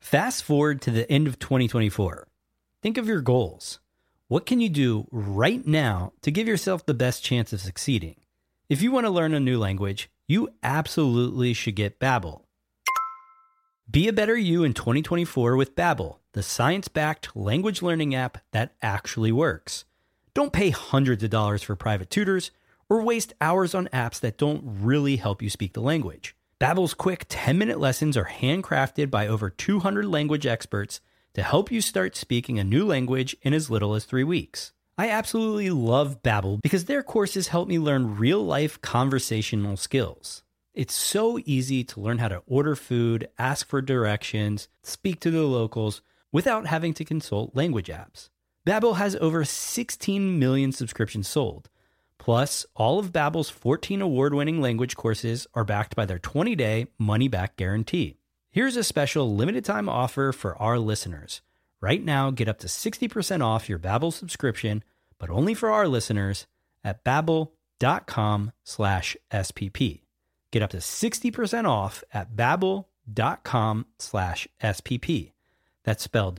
Fast forward to the end of 2024. Think of your goals. What can you do right now to give yourself the best chance of succeeding? If you want to learn a new language, you absolutely should get Babbel. Be a better you in 2024 with Babbel, the science-backed language learning app that actually works. Don't pay hundreds of dollars for private tutors or waste hours on apps that don't really help you speak the language. Babbel's quick 10-minute lessons are handcrafted by over 200 language experts to help you start speaking a new language in as little as 3 weeks. I absolutely love Babbel because their courses help me learn real-life conversational skills. It's so easy to learn how to order food, ask for directions, speak to the locals without having to consult language apps. Babbel has over 16 million subscriptions sold. Plus, all of Babbel's 14 award-winning language courses are backed by their 20-day money-back guarantee. Here's a special limited-time offer for our listeners. Right now, get up to 60% off your Babbel subscription, but only for our listeners at babbel.com/SPP. Get up to 60% off at babbel.com/SPP. That's spelled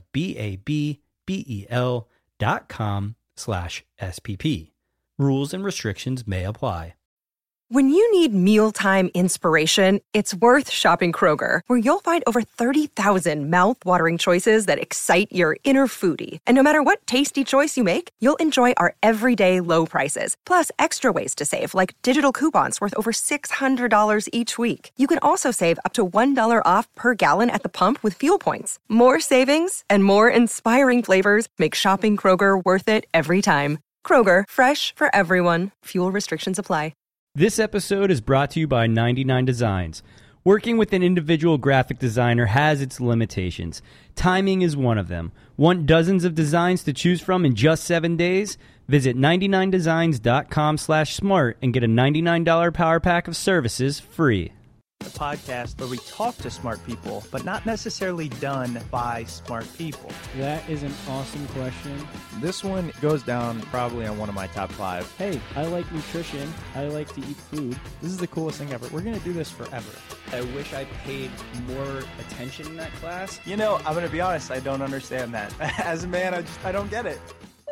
BABBEL.com/SPP. Rules and restrictions may apply. When you need mealtime inspiration, it's worth shopping Kroger, where you'll find over 30,000 mouth-watering choices that excite your inner foodie. And no matter what tasty choice you make, you'll enjoy our everyday low prices, plus extra ways to save, like digital coupons worth over $600 each week. You can also save up to $1 off per gallon at the pump with fuel points. More savings and more inspiring flavors make shopping Kroger worth it every time. Kroger, fresh for everyone. Fuel restrictions apply. This episode is brought to you by 99 Designs. Working with an individual graphic designer has its limitations. Timing is one of them. Want dozens of designs to choose from in just 7 days? Visit 99designs.com/smart and get a $99 power pack of services free. A podcast where we talk to smart people, but not necessarily done by smart people. That is an awesome question. This one goes down probably on one of my top 5. Hey, I like nutrition. I like to eat food. This is the coolest thing ever. We're going to do this forever. I wish I paid more attention in that class. You know, I'm going to be honest, I don't understand that. As a man, I don't get it.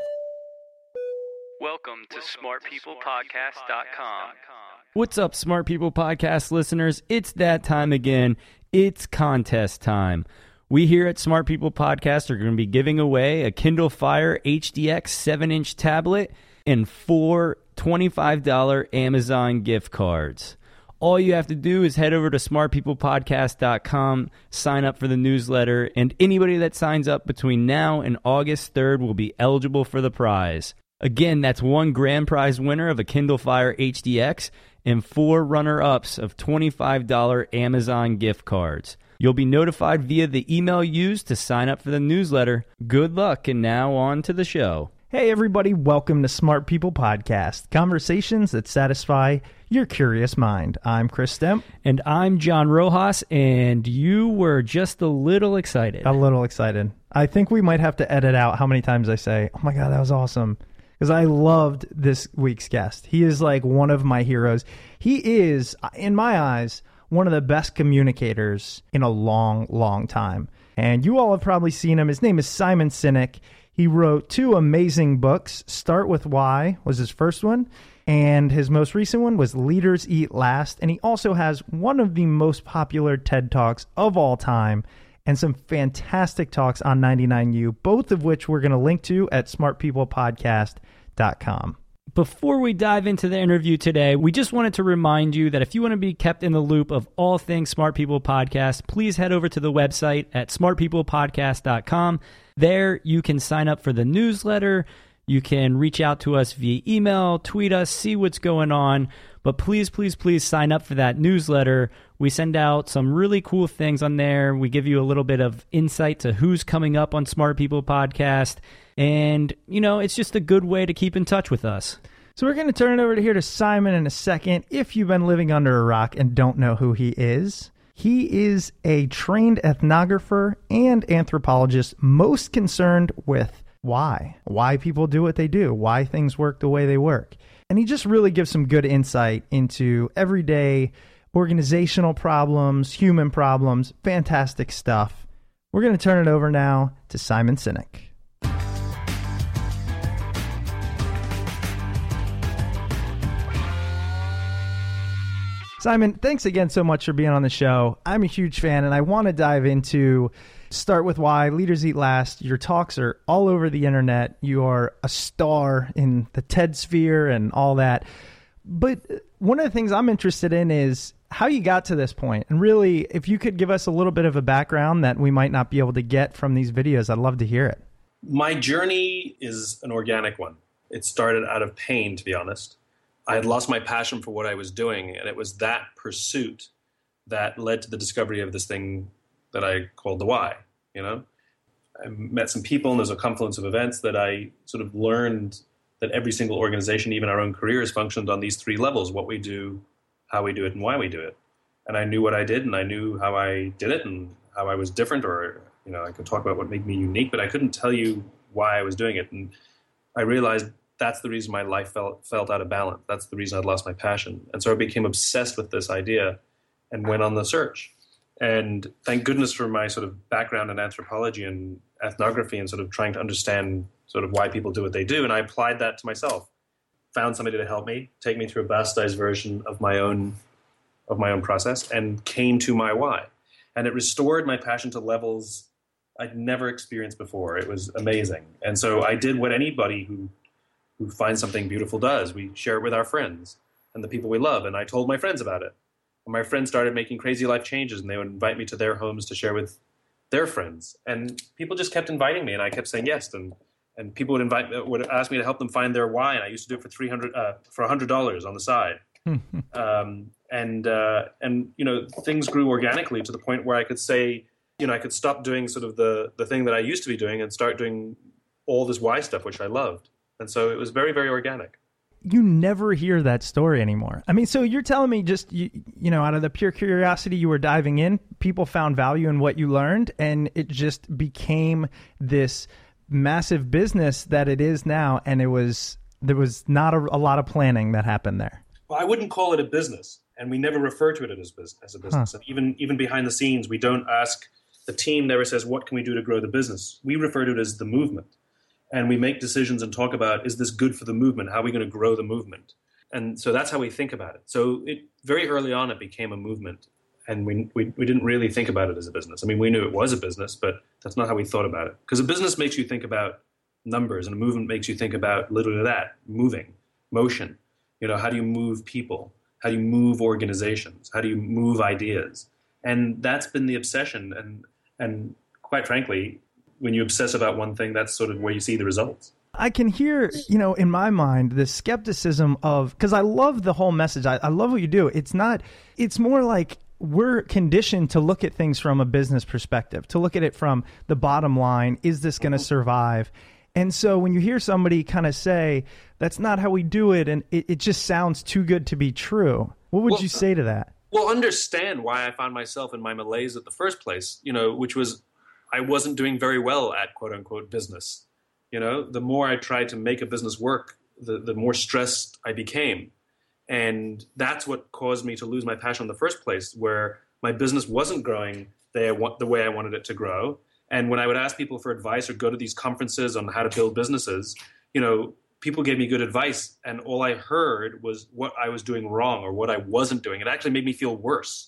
Welcome to smartpeoplepodcast.com. What's up, Smart People Podcast listeners? It's that time again. It's contest time. We here at Smart People Podcast are going to be giving away a Kindle Fire HDX 7-inch tablet and 4 $25 Amazon gift cards. All you have to do is head over to smartpeoplepodcast.com, sign up for the newsletter, and anybody that signs up between now and August 3rd will be eligible for the prize. Again, that's one grand prize winner of a Kindle Fire HDX and 4 runner-ups of $25 Amazon gift cards. You'll be notified via the email used to sign up for the newsletter. Good luck, and now on to the show. Hey everybody, welcome to Smart People Podcast, conversations that satisfy your curious mind. I'm Chris Stemp. And I'm John Rojas, and you were just a little excited. A little excited. I think we might have to edit out how many times I say, oh my God, that was awesome. Because I loved this week's guest. He is like one of my heroes. He is, in my eyes, one of the best communicators in a long, long time. And you all have probably seen him. His name is Simon Sinek. He wrote 2 amazing books. Start With Why was his first one. And his most recent one was Leaders Eat Last. And he also has one of the most popular TED Talks of all time and some fantastic talks on 99U, both of which we're going to link to at smartpeoplepodcast.com. Before we dive into the interview today, we just wanted to remind you that if you want to be kept in the loop of all things Smart People Podcast, please head over to the website at smartpeoplepodcast.com. There you can sign up for the newsletter. You can reach out to us via email, tweet us, see what's going on. But please, please, please sign up for that newsletter. We send out some really cool things on there. We give you a little bit of insight to who's coming up on Smart People Podcast. And, you know, it's just a good way to keep in touch with us. So we're going to turn it over to Simon in a second. If you've been living under a rock and don't know who he is a trained ethnographer and anthropologist most concerned with why people do what they do, why things work the way they work. And he just really gives some good insight into everyday organizational problems, human problems, fantastic stuff. We're going to turn it over now to Simon Sinek. Simon, thanks again so much for being on the show. I'm a huge fan, and I want to dive into Start With Why, Leaders Eat Last. Your talks are all over the internet. You are a star in the TED sphere and all that. But one of the things I'm interested in is how you got to this point. And really, if you could give us a little bit of a background that we might not be able to get from these videos, I'd love to hear it. My journey is an organic one. It started out of pain, to be honest. I had lost my passion for what I was doing, and it was that pursuit that led to the discovery of this thing that I called the why, you know? I met some people, and there's a confluence of events that I sort of learned that every single organization, even our own careers, functioned on these three levels: what we do, how we do it, and why we do it. And I knew what I did, and I knew how I did it, and how I was different, or, you know, I could talk about what made me unique, but I couldn't tell you why I was doing it. And I realized that's the reason my life felt out of balance. That's the reason I'd lost my passion. And so I became obsessed with this idea and went on the search. And thank goodness for my sort of background in anthropology and ethnography and sort of trying to understand sort of why people do what they do. And I applied that to myself. Found somebody to help me, take me through a bastardized version of my own process, and came to my why. And it restored my passion to levels I'd never experienced before. It was amazing. And so I did what anybody who finds something beautiful does. We share it with our friends and the people we love. And I told my friends about it. And my friends started making crazy life changes, and they would invite me to their homes to share with their friends. And people just kept inviting me, and I kept saying yes. And people would ask me to help them find their why. And I used to do it for $100 on the side. And you know, things grew organically to the point where I could say, you know, I could stop doing sort of the thing that I used to be doing and start doing all this why stuff, which I loved. And so it was very, very organic. You never hear that story anymore. I mean, so you're telling me just, you know, out of the pure curiosity you were diving in, people found value in what you learned, and it just became this massive business that it is now. And there was not a lot of planning that happened there. Well, I wouldn't call it a business, and we never refer to it as a business. Huh. And even behind the scenes, we don't ask, the team never says, what can we do to grow the business? We refer to it as the movement. And we make decisions and talk about, is this good for the movement? How are we going to grow the movement? And so that's how we think about it. So very early on, it became a movement. And we didn't really think about it as a business. I mean, we knew it was a business, but that's not how we thought about it. Because a business makes you think about numbers, and a movement makes you think about literally that, moving, motion. You know, how do you move people? How do you move organizations? How do you move ideas? And that's been the obsession. And quite frankly, when you obsess about one thing, that's sort of where you see the results. I can hear, you know, in my mind, the skepticism of, because I love the whole message. I love what you do. It's more like we're conditioned to look at things from a business perspective, to look at it from the bottom line. Is this going to survive? And so when you hear somebody kind of say, that's not how we do it, and it just sounds too good to be true, what would you say to that? Well, understand why I found myself in my malaise at the first place, you know, which was I wasn't doing very well at quote unquote business. You know, the more I tried to make a business work, the more stressed I became. And that's what caused me to lose my passion in the first place, where my business wasn't growing the way I wanted it to grow. And when I would ask people for advice or go to these conferences on how to build businesses, you know, people gave me good advice, and all I heard was what I was doing wrong or what I wasn't doing. It actually made me feel worse.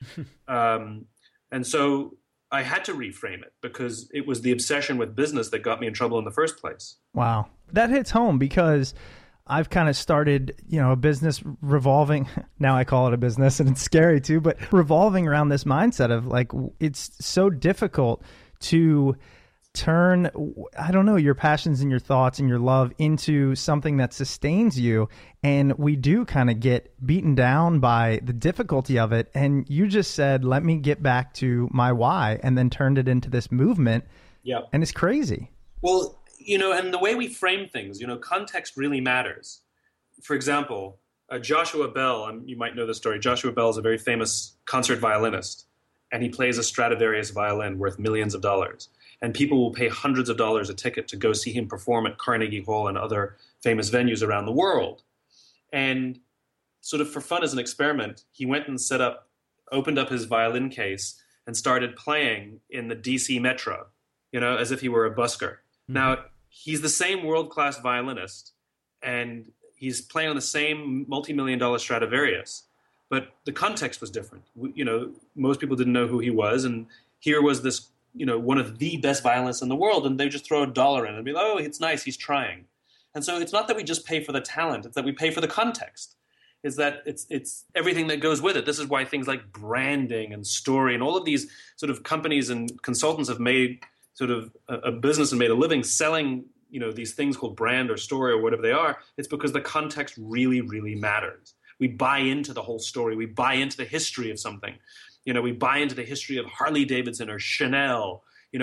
And so I had to reframe it, because it was the obsession with business that got me in trouble in the first place. Wow. That hits home, because I've kind of started, you know, a business revolving, now I call it a business, and it's scary too, but revolving around this mindset of like, it's so difficult to turn, I don't know, your passions and your thoughts and your love into something that sustains you. And we do kind of get beaten down by the difficulty of it. And you just said, let me get back to my why, and then turned it into this movement. Yeah. And it's crazy. Well, you know, and the way we frame things, you know, context really matters. For example, Joshua Bell, you might know the story. Joshua Bell is a very famous concert violinist, and he plays a Stradivarius violin worth millions of dollars. And people will pay hundreds of dollars a ticket to go see him perform at Carnegie Hall and other famous venues around the world. And sort of for fun as an experiment, he went and opened up his violin case and started playing in the DC Metro, as if he were a busker. Mm-hmm. Now, he's the same world-class violinist, and he's playing on the same multi-million-dollar Stradivarius, but the context was different. Most people didn't know who he was, and here was this, one of the best violinists in the world, and they just throw $1 in and be like, oh, it's nice, he's trying. And so it's not that we just pay for the talent, it's that we pay for the context. Is that it's everything that goes with it. This is why things like branding and story and all of these sort of companies and consultants have made sort of a business and made a living selling, these things called brand or story or whatever they are. It's because the context really, really matters. We buy into the whole story. We buy into the history of something. We buy into the history of Harley Davidson or Chanel.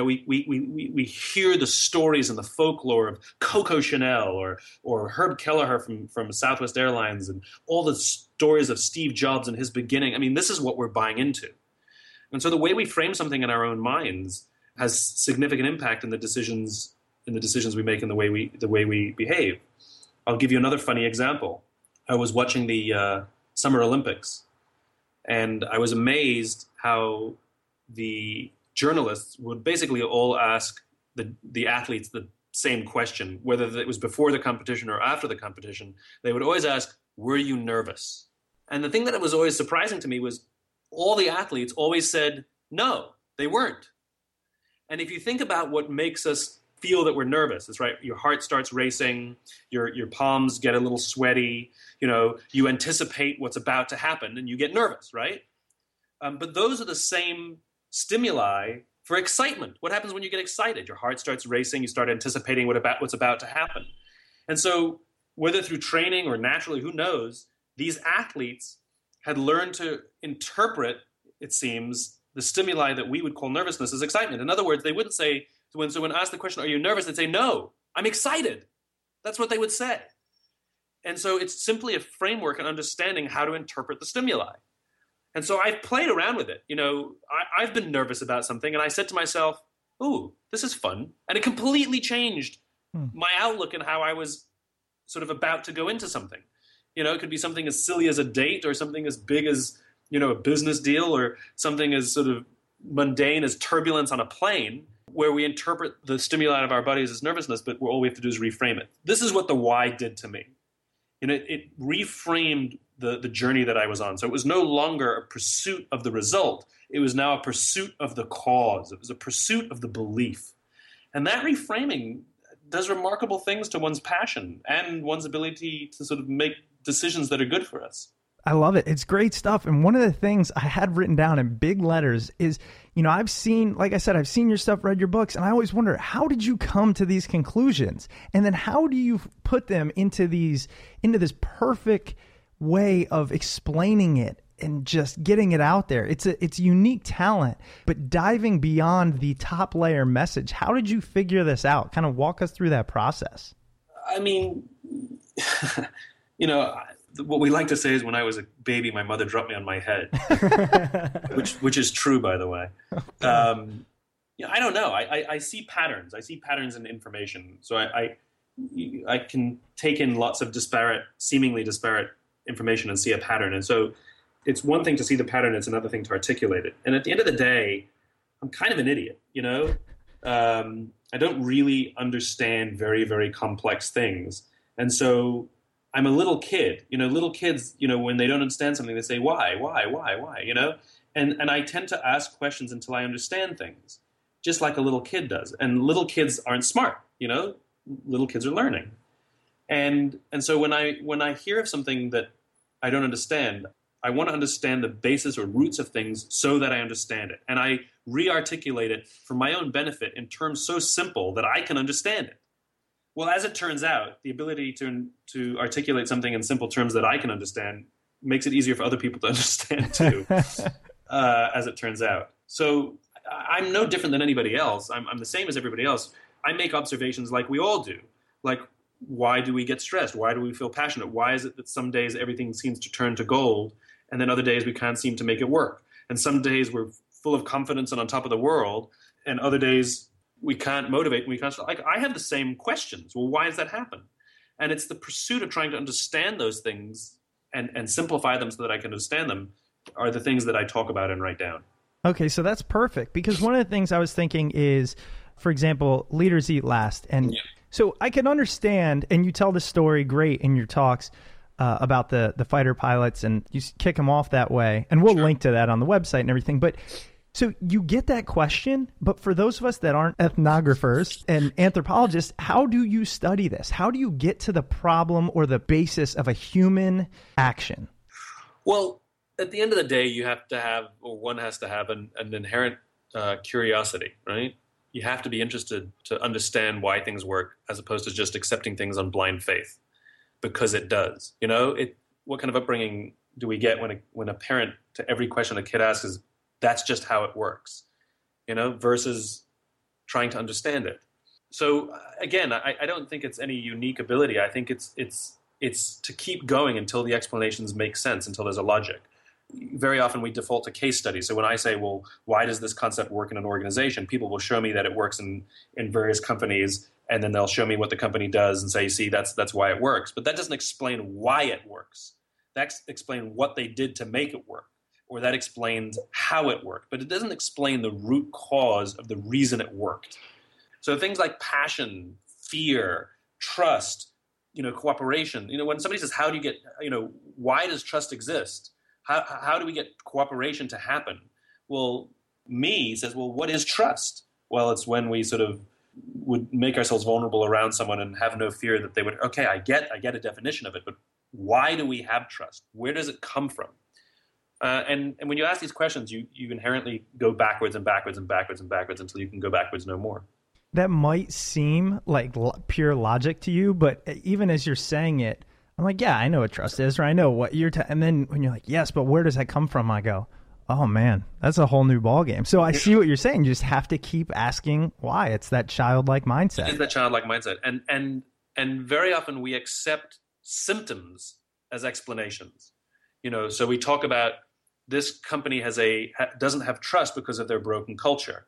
We hear the stories and the folklore of Coco Chanel or Herb Kelleher from Southwest Airlines and all the stories of Steve Jobs and his beginning. I mean, this is what we're buying into. And so the way we frame something in our own minds has significant impact in the decisions we make and the way we behave. I'll give you another funny example. I was watching the Summer Olympics, and I was amazed how the journalists would basically all ask the athletes the same question, whether it was before the competition or after the competition. They would always ask, were you nervous? And the thing that was always surprising to me was all the athletes always said, no, they weren't. And if you think about what makes us feel that we're nervous, it's right, your heart starts racing, your palms get a little sweaty, you anticipate what's about to happen and you get nervous, right? But those are the same stimuli for excitement. What happens when you get excited? Your heart starts racing, you start anticipating what's about to happen. And so whether through training or naturally, who knows, these athletes had learned to interpret, it seems, the stimuli that we would call nervousness as excitement. In other words, they wouldn't say, when someone asked the question, are you nervous? They'd say, no, I'm excited. That's what they would say. And so it's simply a framework and understanding how to interpret the stimuli. And so I've played around with it. I've been nervous about something, and I said to myself, ooh, this is fun. And it completely changed my outlook and how I was sort of about to go into something. It could be something as silly as a date or something as big as, a business deal or something as sort of mundane as turbulence on a plane, where we interpret the stimuli of our bodies as nervousness, but all we have to do is reframe it. This is what the why did to me. It reframed the journey that I was on. So it was no longer a pursuit of the result. It was now a pursuit of the cause. It was a pursuit of the belief. And that reframing does remarkable things to one's passion and one's ability to sort of make decisions that are good for us. I love it. It's great stuff. And one of the things I had written down in big letters is, I've seen, like I said, I've seen your stuff, read your books, and I always wonder, how did you come to these conclusions? And then how do you put them into this perfect way of explaining it and just getting it out there? It's unique talent, but diving beyond the top layer message, how did you figure this out? Kind of walk us through that process. I mean, what we like to say is when I was a baby, my mother dropped me on my head, which is true, by the way. I don't know. I see patterns. I see patterns in information. So I can take in lots of seemingly disparate information and see a pattern. And so it's one thing to see the pattern. It's another thing to articulate it. And at the end of the day, I'm kind of an idiot, I don't really understand very, very complex things. And so I'm a little kid, little kids, when they don't understand something, they say, why, and I tend to ask questions until I understand things, just like a little kid does. And little kids aren't smart, little kids are learning. And so when I hear of something that I don't understand, I want to understand the basis or roots of things so that I understand it. And I re-articulate it for my own benefit in terms so simple that I can understand it. Well, as it turns out, the ability to articulate something in simple terms that I can understand makes it easier for other people to understand too, as it turns out. So I'm no different than anybody else. I'm the same as everybody else. I make observations like we all do. Like, why do we get stressed? Why do we feel passionate? Why is it that some days everything seems to turn to gold and then other days we can't seem to make it work? And some days we're full of confidence and on top of the world, and other days we can't motivate, I have the same questions. Well, why does that happen? And it's the pursuit of trying to understand those things and simplify them so that I can understand them are the things that I talk about and write down. Okay, so that's perfect, because one of the things I was thinking is, for example, leaders eat last. And so I can understand, and you tell the story great in your talks about the fighter pilots, and you kick them off that way. And we'll link to that on the website and everything. But so you get that question, but for those of us that aren't ethnographers and anthropologists, how do you study this? How do you get to the problem or the basis of a human action? Well, at the end of the day, you have to have, or one has to have, an inherent curiosity, right? You have to be interested to understand why things work, as opposed to just accepting things on blind faith, because it does. You know, what kind of upbringing do we get when a parent, to every question a kid asks, is that's just how it works, you know, versus trying to understand it. So again, I don't think it's any unique ability. I think it's to keep going until the explanations make sense, until there's a logic. Very often we default to case studies. So when I say, well, why does this concept work in an organization? People will show me that it works in various companies, and then they'll show me what the company does and say, see, that's why it works. But that doesn't explain why it works. That explains what they did to make it work, or that explains how it worked. But it doesn't explain the root cause of the reason it worked. So things like passion, fear, trust, cooperation. When somebody says, how do you get, why does trust exist? How do we get cooperation to happen? Well, me says, well, what is trust? Well, it's when we sort of would make ourselves vulnerable around someone and have no fear that they would, okay, I get a definition of it, but why do we have trust? Where does it come from? And when you ask these questions, you inherently go backwards and backwards and backwards and backwards until you can go backwards no more. That might seem like pure logic to you, but even as you're saying it, I'm like, yeah, I know what trust is, or I know what you're and then when you're like, yes, but where does that come from? I go, oh man, that's a whole new ballgame. So I see what you're saying. You just have to keep asking why. It's that childlike mindset. It is that childlike mindset. And very often we accept symptoms as explanations. So we talk about this company doesn't have trust because of their broken culture.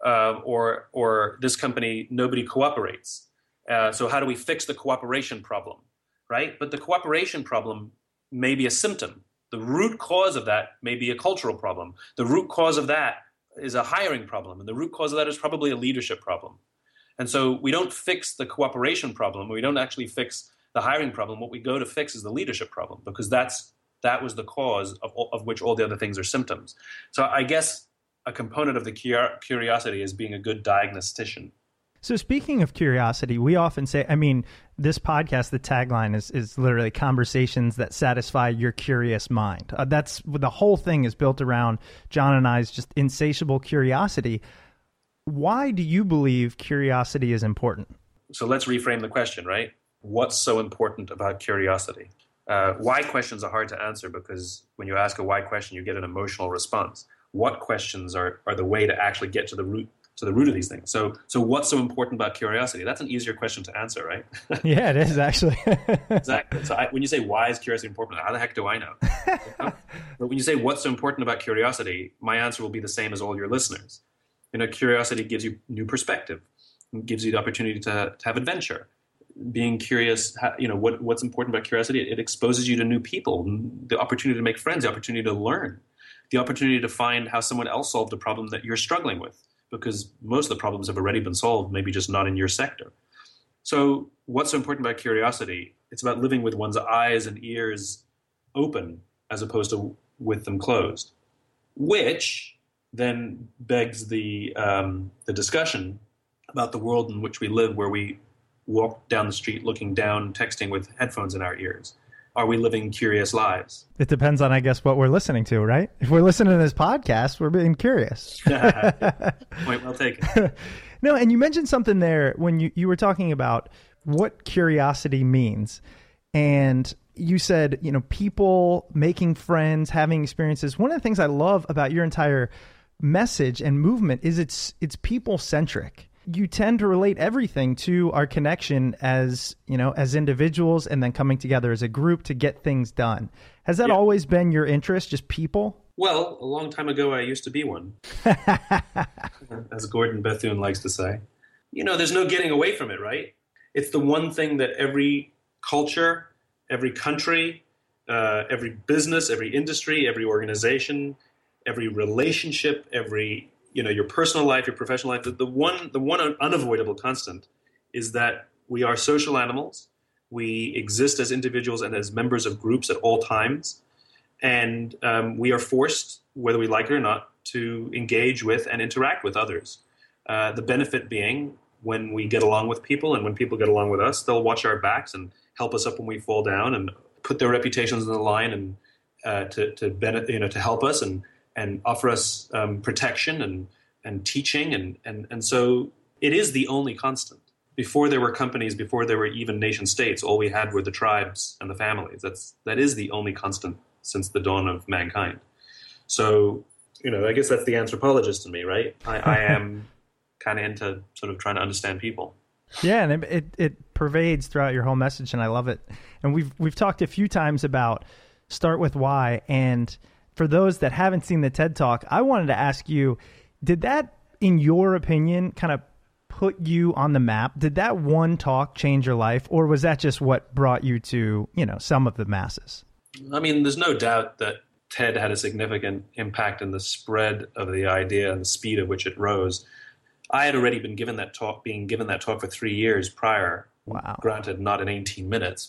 Or this company, nobody cooperates. So how do we fix the cooperation problem? Right? But the cooperation problem may be a symptom. The root cause of that may be a cultural problem. The root cause of that is a hiring problem. And the root cause of that is probably a leadership problem. And so we don't fix the cooperation problem. We don't actually fix the hiring problem. What we go to fix is the leadership problem, because that was the cause of which all the other things are symptoms. So I guess a component of the curiosity is being a good diagnostician. So speaking of curiosity, we often say, this podcast, the tagline is literally conversations that satisfy your curious mind. That's the whole thing is built around John and I's just insatiable curiosity. Why do you believe curiosity is important? So let's reframe the question, right? What's so important about curiosity? Why questions are hard to answer, because when you ask a why question, you get an emotional response. What questions are the way to actually get to the root of these things? So what's so important about curiosity? That's an easier question to answer, right? Yeah, it is actually. Exactly. So when you say, why is curiosity important? How the heck do I know? But when you say, what's so important about curiosity? My answer will be the same as all your listeners. Curiosity gives you new perspective. It gives you the opportunity to have adventure. Being curious, what's important about curiosity? It exposes you to new people, the opportunity to make friends, the opportunity to learn, the opportunity to find how someone else solved a problem that you're struggling with, because most of the problems have already been solved, maybe just not in your sector. So what's so important about curiosity? It's about living with one's eyes and ears open as opposed to with them closed, which then begs the discussion about the world in which we live, where we walk down the street looking down, texting with headphones in our ears. Are we living curious lives? It depends on, I guess, what we're listening to, right? If we're listening to this podcast, we're being curious. Point well taken. No, and you mentioned something there when you were talking about what curiosity means. And you said, people making friends, having experiences. One of the things I love about your entire message and movement is it's people-centric. You tend to relate everything to our connection as individuals, and then coming together as a group to get things done. Has that always been your interest, just people? Well, a long time ago, I used to be one, as Gordon Bethune likes to say. There's no getting away from it, right? It's the one thing that every culture, every country, every business, every industry, every organization every relationship, every, your personal life, your professional life. The one unavoidable constant is that we are social animals. We exist as individuals and as members of groups at all times. And we are forced, whether we like it or not, to engage with and interact with others. The benefit being, when we get along with people and when people get along with us, they'll watch our backs and help us up when we fall down and put their reputations on the line and to help us and offer us protection and teaching. And so it is the only constant. Before there were companies, before there were even nation states, all we had were the tribes and the families. That is the only constant since the dawn of mankind. So, I guess that's the anthropologist in me, right? I am kind of into sort of trying to understand people. Yeah, and it pervades throughout your whole message, and I love it. And we've talked a few times about start with why. And for those that haven't seen the TED Talk, I wanted to ask you, did that, in your opinion, kind of put you on the map? Did that one talk change your life, or was that just what brought you to, some of the masses? I mean, there's no doubt that TED had a significant impact in the spread of the idea and the speed at which it rose. I had already been given that talk for 3 years prior. Wow. Granted, not in 18 minutes,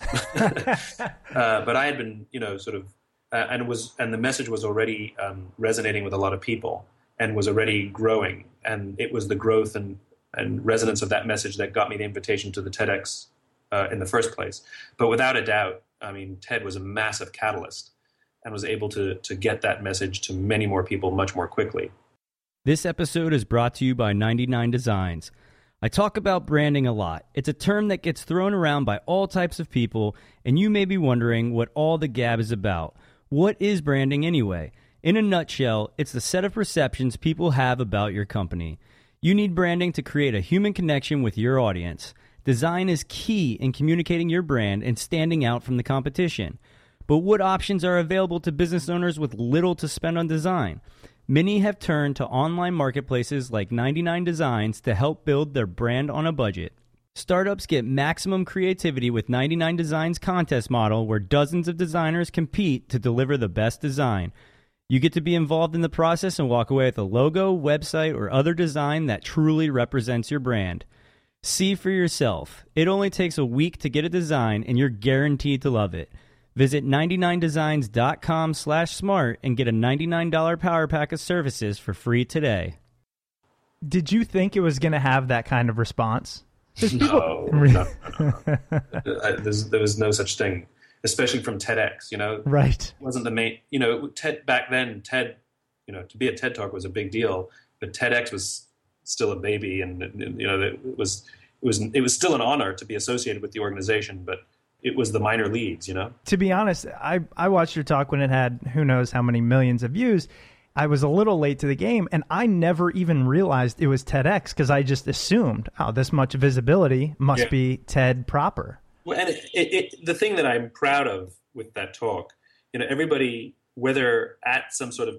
but I had been, and the message was already resonating with a lot of people and was already growing. And it was the growth and resonance of that message that got me the invitation to the TEDx in the first place. But without a doubt, I mean, TED was a massive catalyst and was able to get that message to many more people much more quickly. This episode is brought to you by 99 Designs. I talk about branding a lot. It's a term that gets thrown around by all types of people, and you may be wondering what all the gab is about. What is branding anyway? In a nutshell, it's the set of perceptions people have about your company. You need branding to create a human connection with your audience. Design is key in communicating your brand and standing out from the competition. But what options are available to business owners with little to spend on design? Many have turned to online marketplaces like 99 Designs to help build their brand on a budget. Startups get maximum creativity with 99 Designs contest model, where dozens of designers compete to deliver the best design. You get to be involved in the process and walk away with a logo, website, or other design that truly represents your brand. See for yourself. It only takes a week to get a design, and you're guaranteed to love it. Visit 99designs.com/smart and get a $99 power pack of services for Did free today. you think it was going to have that kind of response? No. There was no such thing, especially from TEDx, Right. It wasn't the main, TED back then, to be a TED Talk was a big deal, but TEDx was still a baby, and it was still an honor to be associated with the organization, but it was the minor leagues, To be honest, I watched your talk when it had who knows how many millions of views. I was a little late to the game, and I never even realized it was TEDx because I just assumed, this much visibility must be TED proper. Well, and the thing that I'm proud of with that talk, everybody, whether at some sort of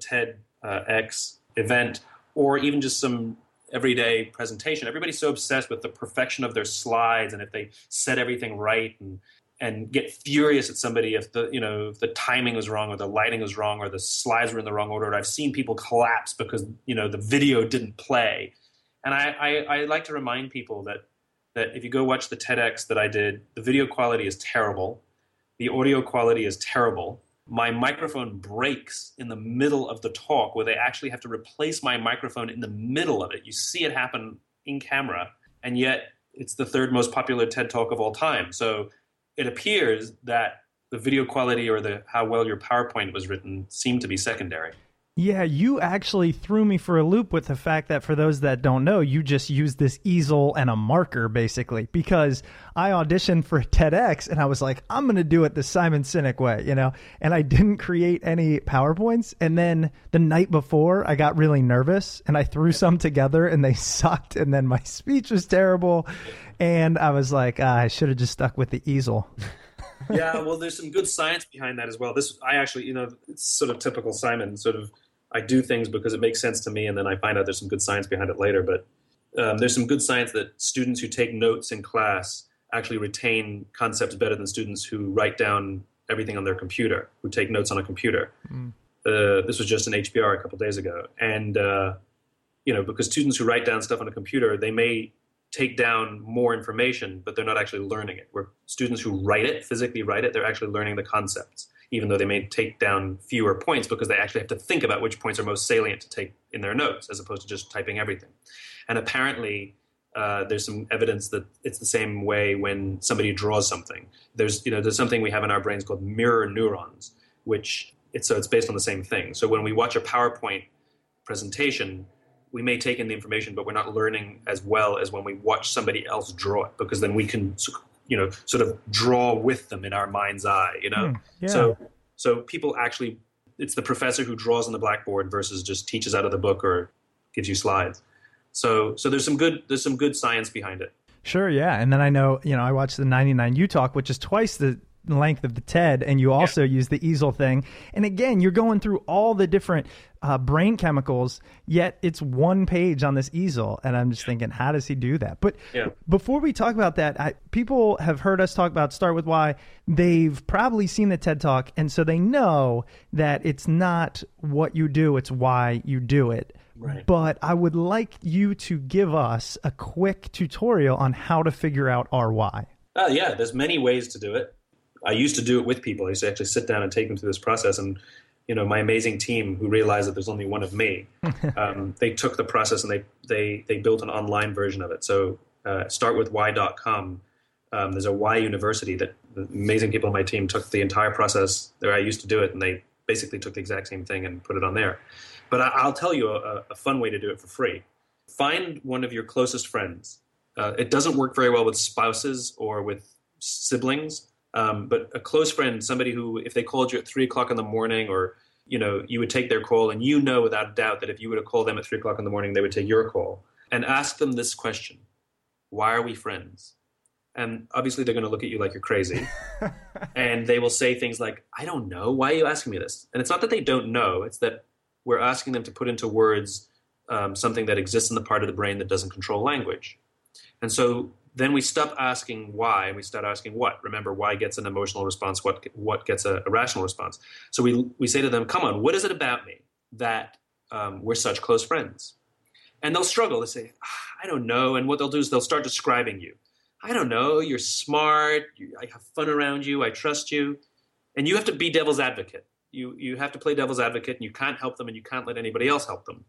TEDx event or even just some everyday presentation, everybody's so obsessed with the perfection of their slides, and if they said everything right, and get furious at somebody if the timing was wrong or the lighting was wrong or the slides were in the wrong order. And I've seen people collapse because the video didn't play. And I like to remind people that if you go watch the TEDx that I did, the video quality is terrible, the audio quality is terrible. My microphone breaks in the middle of the talk, where they actually have to replace my microphone in the middle of it. You see it happen in camera, and yet it's the third most popular TED Talk of all time. So it appears that the video quality or how well your PowerPoint was written seemed to be secondary. Yeah, you actually threw me for a loop with the fact that, for those that don't know, you just used this easel and a marker, basically, because I auditioned for TEDx and I was like, I'm going to do it the Simon Sinek way, and I didn't create any PowerPoints. And then the night before, I got really nervous and I threw some together and they sucked. And then my speech was terrible. And I was like, I should have just stuck with the easel. Yeah, well, there's some good science behind that as well. I actually, it's sort of typical Simon, I do things because it makes sense to me, and then I find out there's some good science behind it later. But there's some good science that students who take notes in class actually retain concepts better than students who write down everything on their computer, who take notes on a computer. This was just an HBR a couple days ago. And, because students who write down stuff on a computer, they may take down more information, but they're not actually learning it. Where students who write it, physically write it, they're actually learning the concepts, even though they may take down fewer points because they actually have to think about which points are most salient to take in their notes as opposed to just typing everything. And apparently, there's some evidence that it's the same way when somebody draws something. There's something we have in our brains called mirror neurons, which it's based on the same thing. So when we watch a PowerPoint presentation, we may take in the information, but we're not learning as well as when we watch somebody else draw it, because then we can, sort of draw with them in our mind's eye, Yeah. So people actually, it's the professor who draws on the blackboard versus just teaches out of the book or gives you slides. So there's some good science behind it. Sure, yeah. And then I know, I watched the 99U Talk, which is twice the length of the TED, and you also use the easel thing. And again, you're going through all the different brain chemicals, yet it's one page on this easel. And I'm just thinking, how does he do that? But before we talk about that, people have heard us talk about Start With Why. They've probably seen the TED Talk, and so they know that it's not what you do, it's why you do it. Right. But I would like you to give us a quick tutorial on how to figure out our why. Yeah, there's many ways to do it. I used to do it with people. I used to actually sit down and take them through this process. And, my amazing team who realized that there's only one of me, they took the process and they built an online version of it. So startwithwhy.com, there's a Why University that amazing people on my team took the entire process there I used to do it, and they basically took the exact same thing and put it on there. But I'll tell you a fun way to do it for free. Find one of your closest friends. It doesn't work very well with spouses or with siblings. But a close friend, somebody who, if they called you at 3:00 in the morning, or, you would take their call, and without a doubt that if you were to call them at 3:00 in the morning, they would take your call, and ask them this question: why are we friends? And obviously they're going to look at you like you're crazy. And they will say things like, I don't know. Why are you asking me this? And it's not that they don't know. It's that we're asking them to put into words something that exists in the part of the brain that doesn't control language. And so then we stop asking why and we start asking what. Remember, why gets an emotional response, what gets a rational response. So we say to them, come on, what is it about me that we're such close friends? And they'll struggle. They say, I don't know. And what they'll do is they'll start describing you. I don't know. You're smart. I have fun around you. I trust you. And you have to be devil's advocate. You have to play devil's advocate, and you can't help them, and you can't let anybody else help them.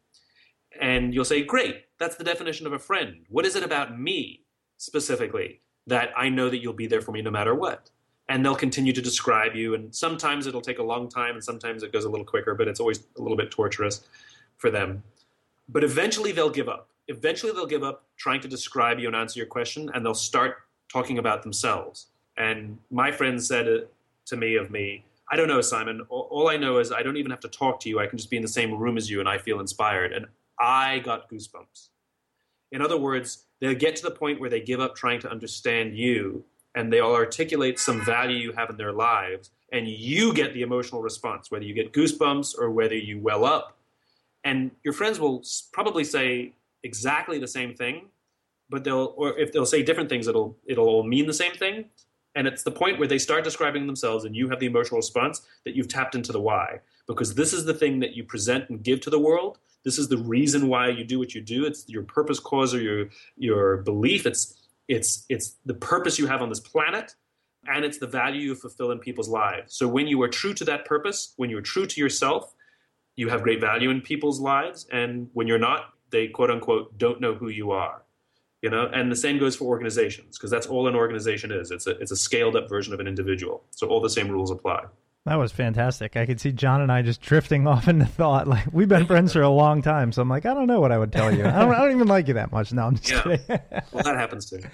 And you'll say, great, that's the definition of a friend. What is it about me specifically that I know that you'll be there for me no matter what? And they'll continue to describe you. And sometimes it'll take a long time, and sometimes it goes a little quicker, but it's always a little bit torturous for them. But eventually they'll give up. Eventually they'll give up trying to describe you and answer your question, and they'll start talking about themselves. And my friend said to me, I don't know, Simon. All I know is I don't even have to talk to you. I can just be in the same room as you, and I feel inspired. And I got goosebumps. In other words, they'll get to the point where they give up trying to understand you, and they'll articulate some value you have in their lives, and you get the emotional response, whether you get goosebumps or whether you well up. And your friends will probably say exactly the same thing, but if they'll say different things, it'll all mean the same thing. And it's the point where they start describing themselves and you have the emotional response that you've tapped into the why. Because this is the thing that you present and give to the world. This is the reason why you do what you do. It's your purpose, cause, or your belief. It's the purpose you have on this planet, and it's the value you fulfill in people's lives. So when you are true to that purpose, when you are true to yourself, you have great value in people's lives. And when you're not, they quote unquote don't know who you are. And the same goes for organizations, because that's all an organization is. It's a scaled up version of an individual. So all the same rules apply. That was fantastic. I could see John and I just drifting off into thought. Like, we've been friends for a long time, so I'm like, I don't know what I would tell you. I don't even like you that much. No, I'm just kidding. Well, that happens too.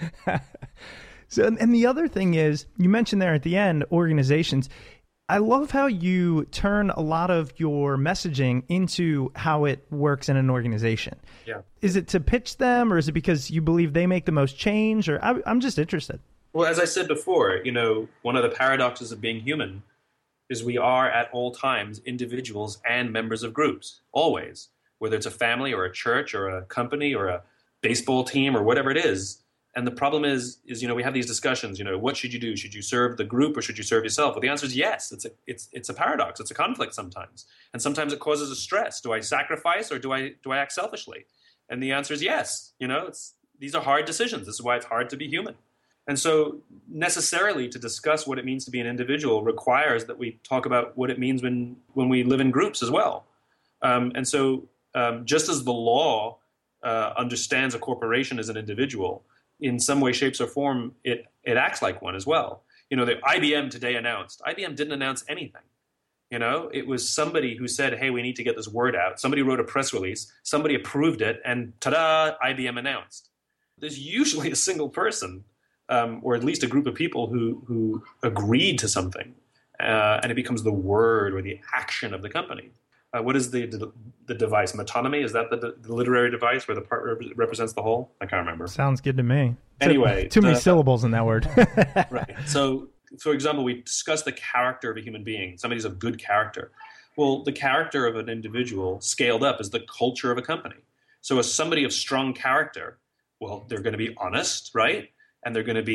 So, and the other thing is, you mentioned there at the end, organizations. I love how you turn a lot of your messaging into how it works in an organization. Yeah. Is it to pitch them, or is it because you believe they make the most change? Or I'm just interested. Well, as I said before, one of the paradoxes of being human is we are at all times individuals and members of groups, always. Whether it's a family or a church or a company or a baseball team or whatever it is, And the problem is, we have these discussions, what should you do? Should you serve the group or should you serve yourself? Well, the answer is yes. It's a paradox. It's a conflict sometimes. And sometimes it causes a stress. Do I sacrifice or do I act selfishly? And the answer is yes. These are hard decisions. This is why it's hard to be human. And so necessarily to discuss what it means to be an individual requires that we talk about what it means when we live in groups as well. And so just as the law understands a corporation as an individual, in some way, shapes, or form, it acts like one as well. The IBM today announced. IBM didn't announce anything. It was somebody who said, hey, we need to get this word out. Somebody wrote a press release. Somebody approved it. And ta-da, IBM announced. There's usually a single person, or at least a group of people who agreed to something. And it becomes the word or the action of the company. What is the device? Metonymy? Is that the literary device where the part represents the whole? I can't remember. Sounds good to me. Anyway. Too many syllables in that word. Right. So, for example, we discuss the character of a human being. Somebody's of good character. Well, the character of an individual scaled up is the culture of a company. So as somebody of strong character, well, they're going to be honest, right? And they're going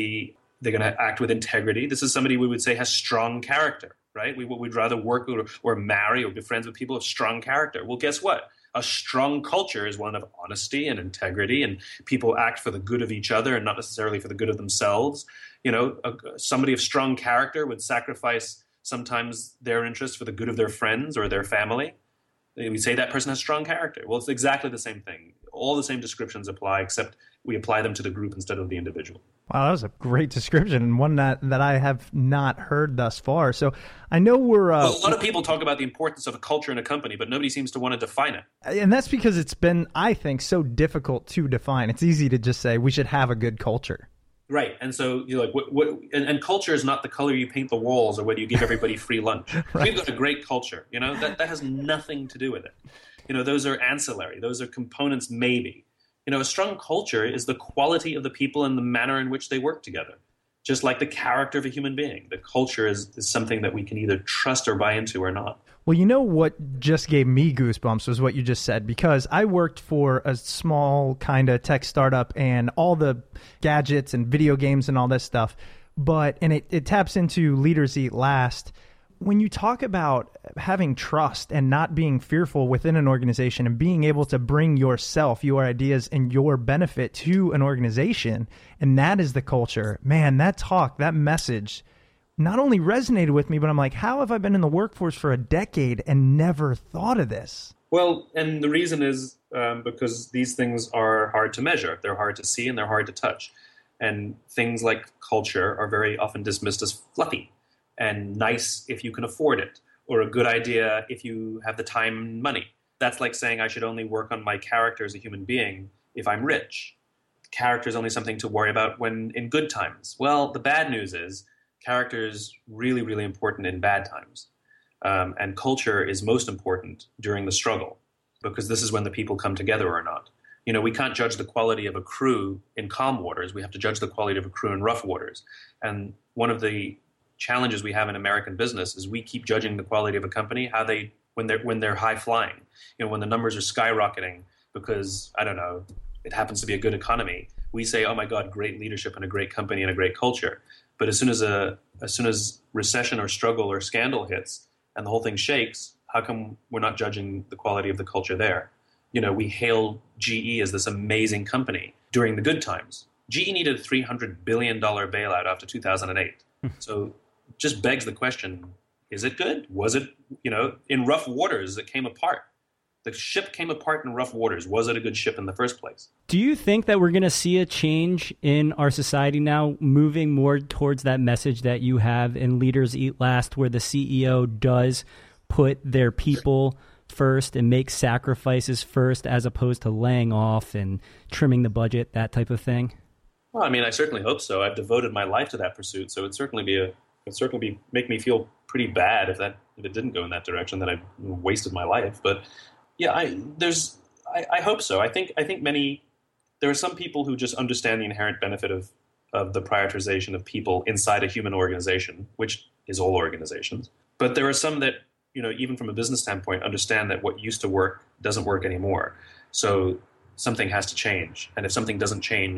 to act with integrity. This is somebody we would say has strong character. Right? We'd rather work or marry or be friends with people of strong character. Well, guess what? A strong culture is one of honesty and integrity, and people act for the good of each other and not necessarily for the good of themselves. Somebody of strong character would sacrifice sometimes their interests for the good of their friends or their family. We say that person has strong character. Well, it's exactly the same thing. All the same descriptions apply, except we apply them to the group instead of the individual. Wow, that was a great description, and one that I have not heard thus far. So I know we're... a lot of people talk about the importance of a culture in a company, but nobody seems to want to define it. And that's because it's been, I think, so difficult to define. It's easy to just say we should have a good culture. Right. And so you're like, and culture is not the color you paint the walls or whether you give everybody free lunch. Right. We've got a great culture, that has nothing to do with it. Those are ancillary. Those are components maybe. A strong culture is the quality of the people and the manner in which they work together. Just like the character of a human being. The culture is something that we can either trust or buy into or not. Well, what just gave me goosebumps was what you just said, because I worked for a small kind of tech startup and all the gadgets and video games and all this stuff. And it taps into Leaders Eat Last. When you talk about having trust and not being fearful within an organization and being able to bring yourself, your ideas, and your benefit to an organization, and that is the culture, man, that message not only resonated with me, but I'm like, how have I been in the workforce for a decade and never thought of this? Well, and the reason is because these things are hard to measure. They're hard to see and they're hard to touch. And things like culture are very often dismissed as fluffy and nice if you can afford it, or a good idea if you have the time and money. That's like saying I should only work on my character as a human being if I'm rich. Character is only something to worry about when in good times. Well, the bad news is character is really, really important in bad times. And culture is most important during the struggle, because this is when the people come together or not. We can't judge the quality of a crew in calm waters. We have to judge the quality of a crew in rough waters. And one of the challenges we have in American business is we keep judging the quality of a company, when they're high flying, when the numbers are skyrocketing because, I don't know, it happens to be a good economy. We say, oh my God, great leadership and a great company and a great culture. But as soon as recession or struggle or scandal hits and the whole thing shakes, how come we're not judging the quality of the culture there? We hailed GE as this amazing company during the good times. GE needed a $300 billion bailout after 2008. So just begs the question, is it good? Was it, in rough waters, it came apart. The ship came apart in rough waters. Was it a good ship in the first place? Do you think that we're going to see a change in our society now, moving more towards that message that you have in Leaders Eat Last, where the CEO does put their people first and make sacrifices first, as opposed to laying off and trimming the budget, that type of thing? Well, I certainly hope so. I've devoted my life to that pursuit, so it'd certainly make me feel pretty bad if it didn't go in that direction, that I wasted my life. But yeah, I hope so. I think there are some people who just understand the inherent benefit of the prioritization of people inside a human organization, which is all organizations. But there are some that, even from a business standpoint, understand that what used to work doesn't work anymore. So something has to change. And if something doesn't change,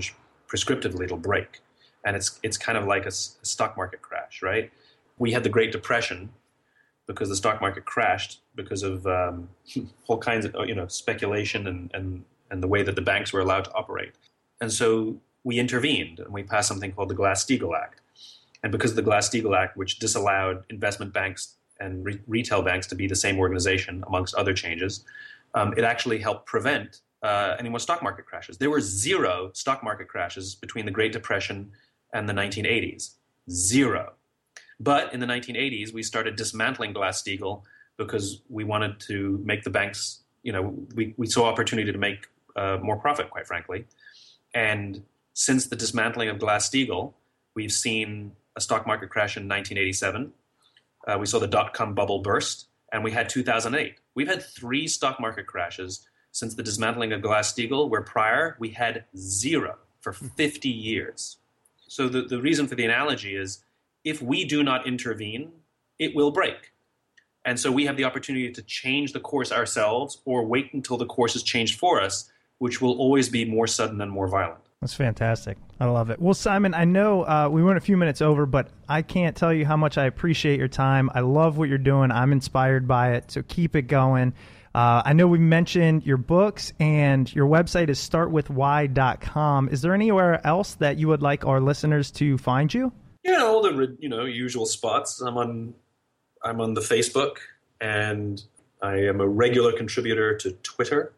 prescriptively it'll break. And it's kind of like a stock market crash, right? We had the Great Depression because the stock market crashed because of all kinds of speculation and the way that the banks were allowed to operate. And so we intervened and we passed something called the Glass-Steagall Act. And because of the Glass-Steagall Act, which disallowed investment banks and retail banks to be the same organization, amongst other changes, it actually helped prevent any more stock market crashes. There were 0 stock market crashes between the Great Depression and the 1980s. 0. But in the 1980s, we started dismantling Glass-Steagall because we wanted to make the banks, we saw opportunity to make more profit, quite frankly. And since the dismantling of Glass-Steagall, we've seen a stock market crash in 1987. We saw the dot-com bubble burst, and we had 2008. We've had 3 stock market crashes since the dismantling of Glass-Steagall, where prior we had 0 for 50 years. So the reason for the analogy is if we do not intervene, it will break. And so we have the opportunity to change the course ourselves or wait until the course is changed for us, which will always be more sudden and more violent. That's fantastic. I love it. Well, Simon, I know we went a few minutes over, but I can't tell you how much I appreciate your time. I love what you're doing. I'm inspired by it, so keep it going. I know we mentioned your books, and your website is startwithwhy.com. Is there anywhere else that you would like our listeners to find you? Yeah, all the usual spots. I'm on the Facebook, and I am a regular contributor to Twitter.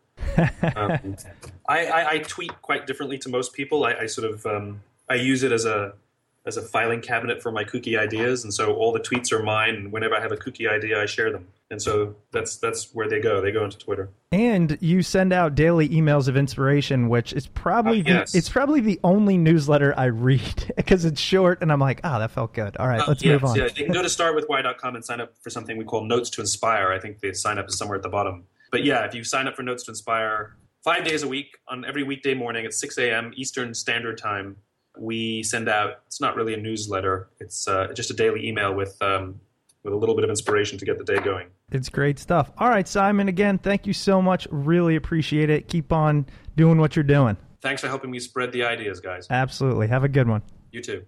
I tweet quite differently to most people. I use it as a filing cabinet for my kooky ideas, and so all the tweets are mine. And whenever I have a kooky idea, I share them. And so that's where they go. They go into Twitter. And you send out daily emails of inspiration, which is probably it's probably the only newsletter I read because it's short, and I'm like, that felt good. All right, let's move on. Yeah, you can go to startwithwhy.com and sign up for something we call Notes to Inspire. I think the sign up is somewhere at the bottom. But yeah, if you sign up for Notes to Inspire 5 days a week, on every weekday morning at 6 a.m. Eastern Standard Time, we send out, it's not really a newsletter, it's just a daily email with a little bit of inspiration to get the day going. It's great stuff. All right, Simon, again, thank you so much. Really appreciate it. Keep on doing what you're doing. Thanks for helping me spread the ideas, guys. Absolutely. Have a good one. You too.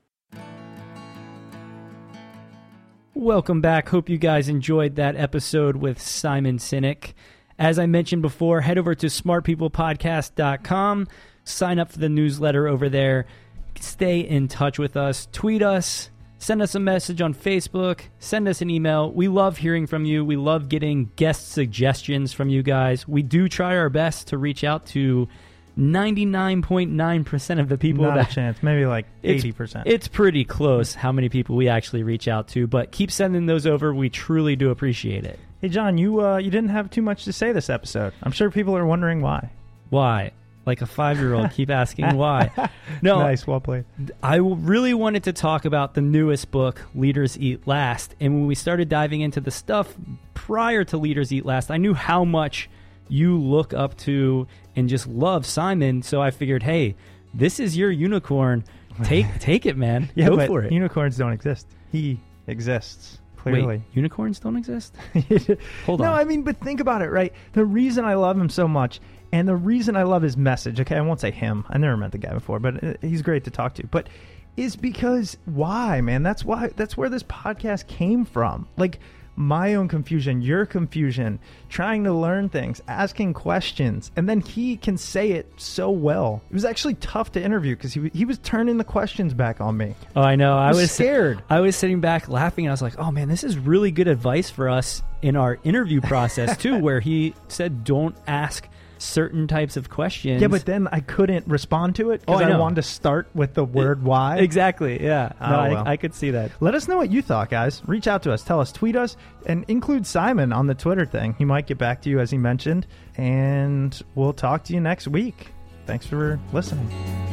Welcome back. Hope you guys enjoyed that episode with Simon Sinek. As I mentioned before, head over to smartpeoplepodcast.com. Sign up for the newsletter over there. Stay in touch with us. Tweet us. Send us a message on Facebook. Send us an email. We love hearing from you. We love getting guest suggestions from you guys. We do try our best to reach out to 99.9% of the people. Not a chance. Maybe like 80%. It's pretty close how many people we actually reach out to, but keep sending those over. We truly do appreciate it. Hey, John, you didn't have too much to say this episode. I'm sure people are wondering why. Why? Like a 5-year-old, keep asking why. No, nice, well played. I really wanted to talk about the newest book, Leaders Eat Last. And when we started diving into the stuff prior to Leaders Eat Last, I knew how much you look up to and just love Simon. So I figured, hey, this is your unicorn. Take it, man. Yeah, Go but for it. Unicorns don't exist. He exists. Clearly. Wait, unicorns don't exist? Hold on. No, I mean, but think about it, right? The reason I love him so much, and the reason I love his message, okay, I won't say him. I never met the guy before, but he's great to talk to. But is because why, man? That's where this podcast came from. Like, my own confusion, your confusion, trying to learn things, asking questions, and then he can say it so well. It was actually tough to interview because he was turning the questions back on me. Oh, I know. I was scared. I was sitting back laughing, and I was like, oh, man, this is really good advice for us in our interview process, too, where he said don't ask certain types of questions. Yeah, but then I couldn't respond to it because I wanted to start with the word why. Exactly, yeah. No, well. I could see that. Let us know what you thought, guys. Reach out to us. Tell us. Tweet us. And include Simon on the Twitter thing. He might get back to you, as he mentioned. And we'll talk to you next week. Thanks for listening.